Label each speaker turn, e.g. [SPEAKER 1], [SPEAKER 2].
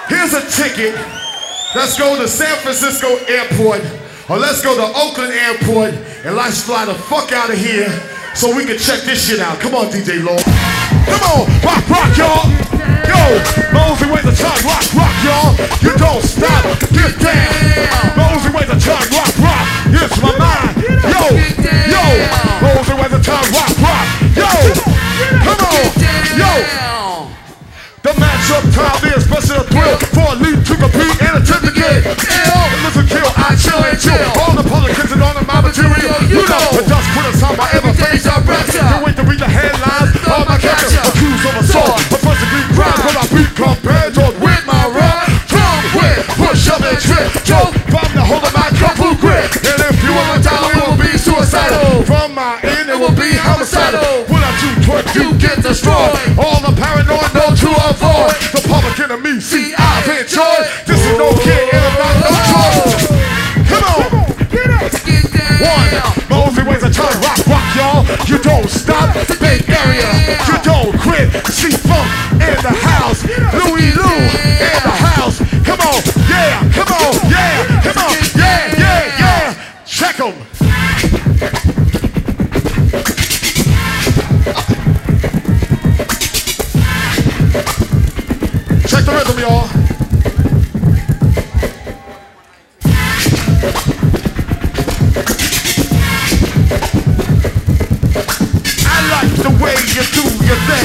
[SPEAKER 1] Here's a ticket. Let's go to San Francisco Airport, or let's go to Oakland Airport, and let's fly the fuck out of here so we can check this shit out. Come on, DJ Lord. Come on, rock, rock, y'all. Yo, Mosey with the tongue, rock, rock, y'all. You don't stop, get down. Mosey with the tongue, rock, rock. It's my mind. Yo, yo, Mosey with the tongue, rock, rock. Yo, come on, yo. The matchup time is special thrill for a lead to compete and attempt to get ill. Listen, kill, I chill and chill. All the politics and all of my material, you know. The dust critters on my ever face I rapture. Can't wait to read the headlines of my capture. Accused of assault, a first degree crime. When I beat compared with my rap. Drum quit, push up and trip. Joke from the hold of my couple grip. And if you want to die, it will be suicidal. From my end, it will be homicidal. When I do twerk, you get destroyed. All the paranoid know to avoid. The public enemy, see, I've enjoyed. This is no kid and I'm not no choice. Come on, get up, get down. One, Mosey ways a tongue, rock, rock, y'all. You don't stop, the big area. You don't quit, see funk in the house. Louie Lou in the house. Come on, yeah, come on, yeah, come on, yeah, yeah, yeah. Check 'em. Check the rhythm, y'all. I like the way you do your thing.